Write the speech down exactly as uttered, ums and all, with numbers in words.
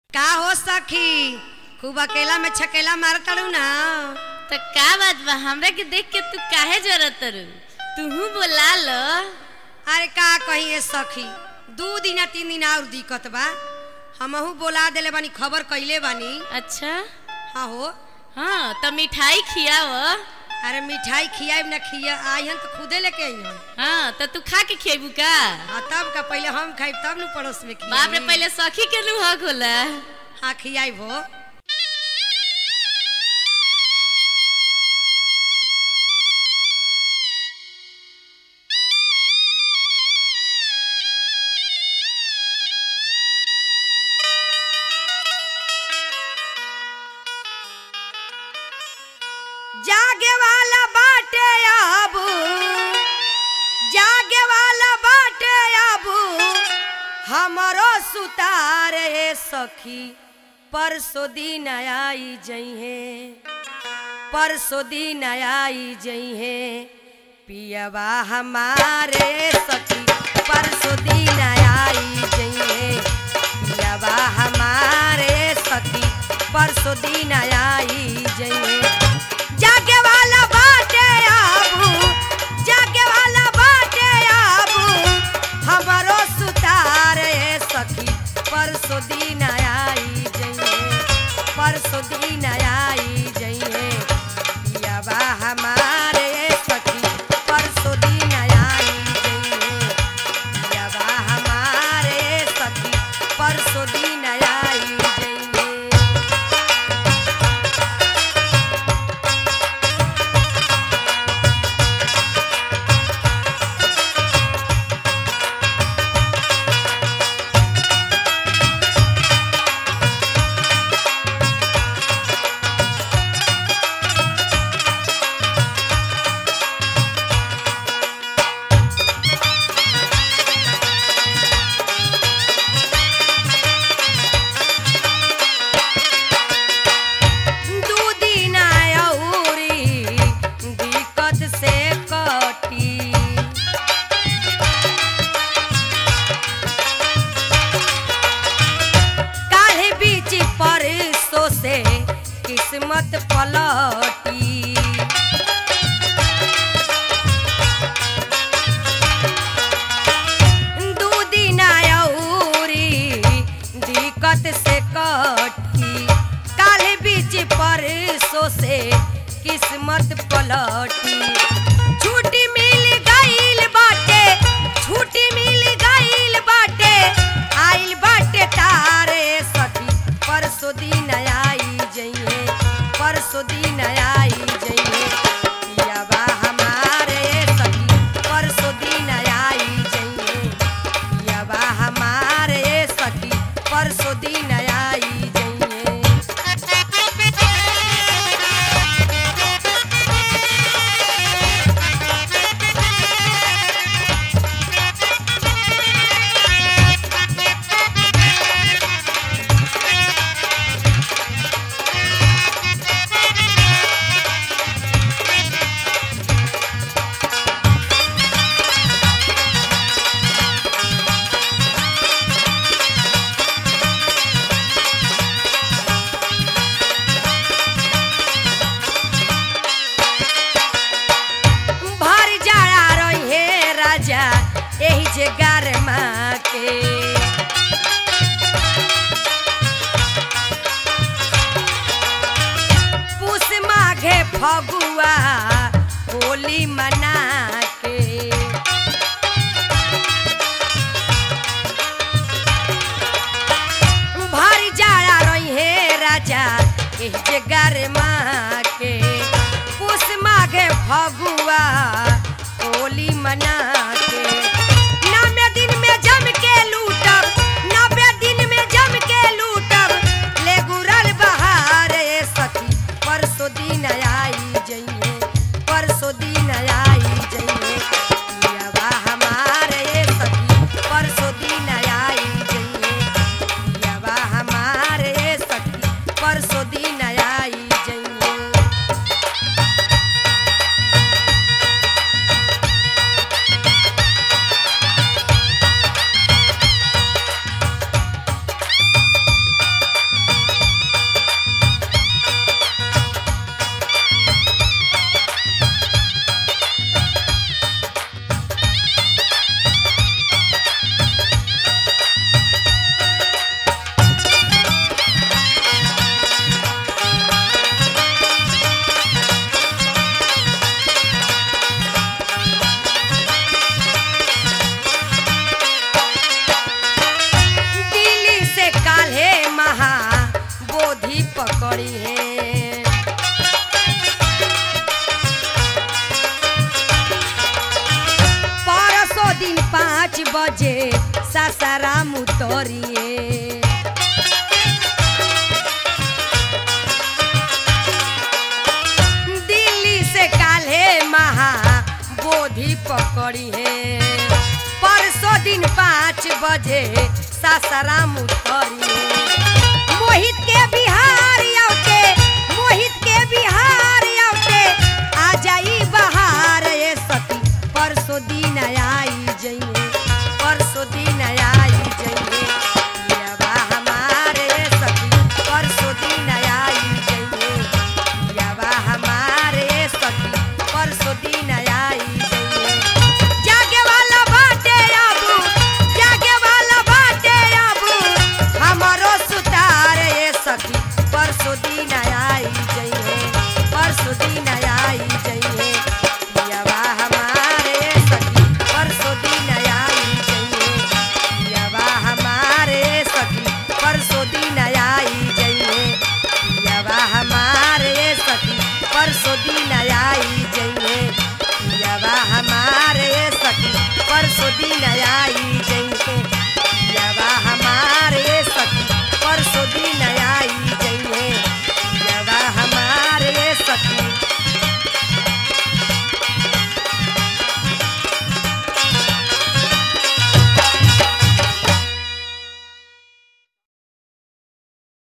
का हो सखी खूब अकेला में छकेला मार तड़ू ना। तो का बात बा हमरा के देख के तू काहे जरत रू? तूहू बोला लो। अरे का कहिए सखी, दू दिन तीन दिन और दिक्कत बा। हमहू बोला देले बानी, खबर कइले बानी। अच्छा हाँ हो। हाँ तो मिठाई खियाव। अरे मिठाई खियाब ना खिया आइहन तो खुदे लेके आइहन। हाँ तो तू खा के खियाबू का? हाँ तब का पहले हम खाइब तब न पड़ोस में खियाई। बाप रे, पहले सखी के नु हक होला। हाँ खियाइब हो। जागे वाला बाटे आबू, जागे वाला बाटे आबू हमरो सुतारे सखी। परसों दिन आई जइहे, परसों दिन आई जइहे पियवा हमारे सखी। परसों दिन आई जइहे पियवा हमारे सखी। परसों दिन आई जइहे। जागे वाला बाटे आबू, जागे वाला बाटे आबू हमरो सुतारे सखी। परसों दिन आई जइहे, परसों दिन आई जइहे पियवा हमारे सखी। परसों दिन आई जइहे पियवा हमारे सखी। परसों दिन आई जइहे। किस्मत पलटी दू दिन औरी दिक्कत से कटी। काले बीच परसों से किस्मत पलटी। छुट्टी मिल गईल बाटे, छुट्टी मिल गईल बाटे आइल बाटे तारे सखी। परसों दिन आई जइहे, परसों दिन आई जइहे पियवा हमारे सखी। परसों दिन आई जइहे पियवा हमारे सखी। परसों दिन आई जइहे। एही जे गारमा के पूस माघे फगुआ होली मना के। भारी जाड़ा रही है राजा एही जे गारमा के। पूस माघे फगुआ होली मना के। नब्बे दिन में जम के लूटब, नब्बे दिन में जम के लूटब ले गुरल बहार सखी। परसों दिन आई जइहे, परसों दिन आई जइहे पियवा हमारे सखी। परसों दिन आई जइहे पियवा हमारे सखी। परसों दिन आई जइहे। बोधी पकड़ी है। परसों दिन पाँच बजे सासाराम उतरिए। दिल्ली से काल्हे महा बोधी पकड़ी है। परसों दिन पाँच बजे सासाराम उतरी